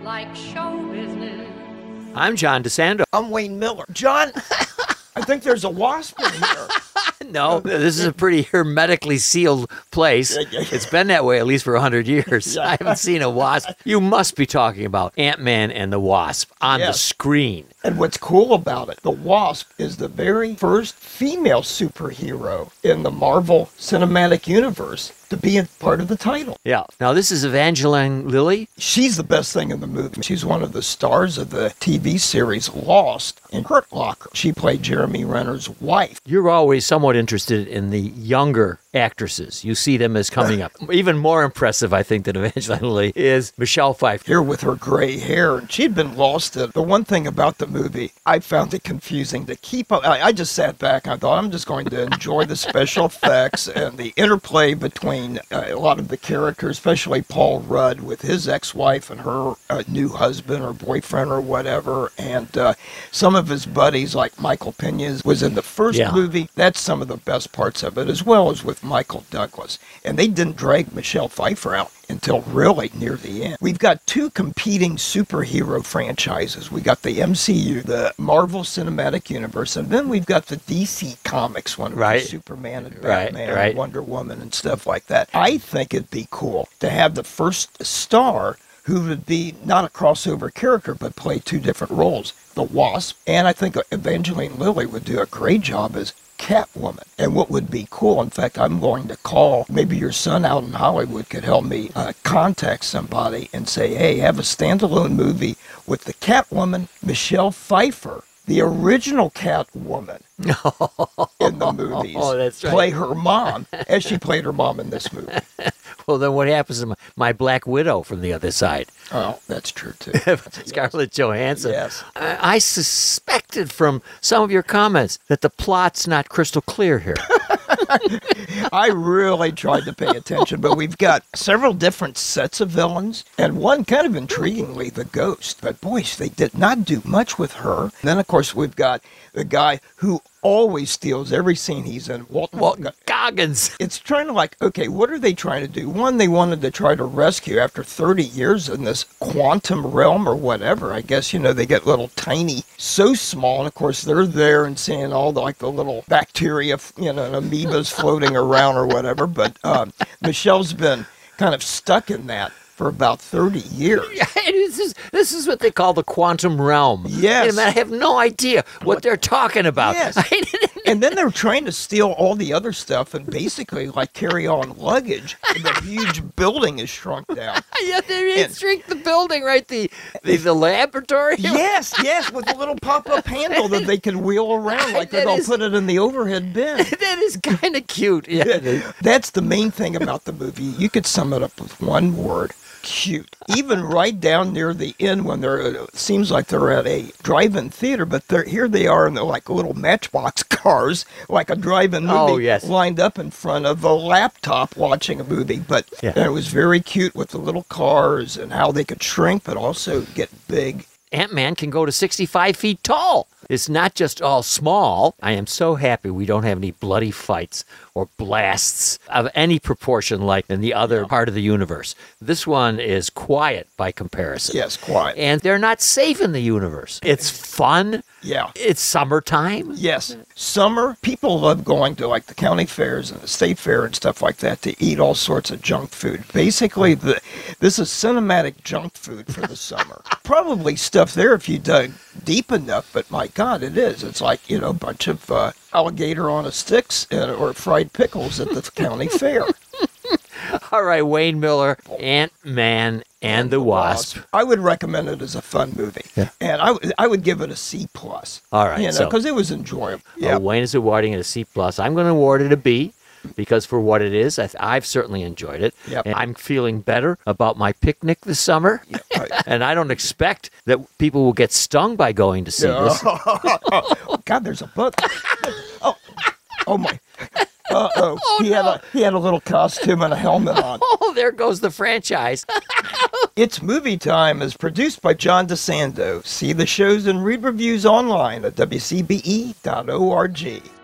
like show business. I'm John DeSando. I'm Wayne Miller. John, I think there's a wasp in here. No, this is a pretty hermetically sealed place. It's been that way at least for 100 years. I haven't seen a wasp. You must be talking about Ant-Man and the Wasp on the screen. And what's cool about it, the Wasp is the very first female superhero in the Marvel Cinematic Universe to be a part of the title. Yeah. Now, this is Evangeline Lilly. She's the best thing in the movie. She's one of the stars of the TV series Lost in Hurt Locker. She played Jeremy Renner's wife. You're always somewhat interested in the younger actresses. You see them as coming up. Even more impressive, I think, than Evangeline Lilly is Michelle Pfeiffer. Here with her gray hair. And she'd been lost in the one thing about the movie, I found it confusing to keep up. I just sat back and I thought, I'm just going to enjoy the special effects and the interplay between a lot of the characters, especially Paul Rudd with his ex-wife and her new husband or boyfriend or whatever, and some of his buddies like Michael Pena was in the first movie. That's some of the best parts of it, as well as with Michael Douglas. And they didn't drag Michelle Pfeiffer out until really near the end. We've got two competing superhero franchises. We got the MCU, the Marvel Cinematic Universe, and then we've got the DC Comics one, with Superman and Batman and Wonder Woman and stuff like that. I think it'd be cool to have the first star who would be not a crossover character, but play two different roles, the Wasp, and I think Evangeline Lilly would do a great job as Catwoman. And what would be cool, in fact, I'm going to call, maybe your son out in Hollywood could help me contact somebody and say, hey, have a standalone movie with the Catwoman, Michelle Pfeiffer, the original Catwoman in the movies. Oh, that's right. Play her mom as she played her mom in this movie. Well, then what happens to my Black Widow from the other side? Oh, that's true, too. Scarlett Johansson. Yes. I suspected from some of your comments that the plot's not crystal clear here. I really tried to pay attention, but we've got several different sets of villains, and one kind of intriguingly, the Ghost. But boy, they did not do much with her. And then, of course, we've got the guy who always steals every scene he's in, Walton Goggins. It's trying to okay, what are they trying to do? One, they wanted to try to rescue after 30 years in this quantum realm or whatever. I guess, they get little tiny, so small, and of course they're there and seeing all the little bacteria, and amoebas floating around or whatever. But Michelle's been kind of stuck in that for about 30 years. Yeah, this is what they call the quantum realm. Yes. I have no idea what they're talking about. Yes. And then they're trying to steal all the other stuff and basically carry on luggage. And the huge building is shrunk down. Yeah, they shrink the building, right? The laboratory? Yes, with a little pop-up handle that they can wheel around they're going to put it in the overhead bin. That is kind of cute. Yeah. That's the main thing about the movie. You could sum it up with one word. Cute. Even right down near the end when it seems like they're at a drive-in theater, but here they are in the little Matchbox cars, like a drive-in movie, lined up in front of a laptop watching a movie. But it was very cute with the little cars and how they could shrink but also get big. Ant-Man can go to 65 feet tall. It's not just all small. I am so happy we don't have any bloody fights or blasts of any proportion like in the other part of the universe. This one is quiet by comparison. Yes, quiet. And they're not safe in the universe. It's fun. Yeah. It's summertime. Yes. Summer, people love going to the county fairs and the state fair and stuff like that to eat all sorts of junk food. Basically, this is cinematic junk food for the summer. Probably stuff there if you dug deep enough, but my God, it is. It's a bunch of alligator on a sticks or fried pickles at the county fair. All right, Wayne Miller, Ant-Man and the Wasp. I would recommend it as a fun movie. Yeah. And I would give it a C+. All right. Because it was enjoyable. Yeah. Wayne is awarding it a C+. I'm going to award it a B. Because for what it is, I've certainly enjoyed it. Yep. And I'm feeling better about my picnic this summer. Yep, right. And I don't expect that people will get stung by going to see this. Oh, God, there's a bug. Oh my. Uh-oh. Oh, He had a little costume and a helmet on. Oh, there goes the franchise. It's Movie Time is produced by John DeSando. See the shows and read reviews online at WCBE.org.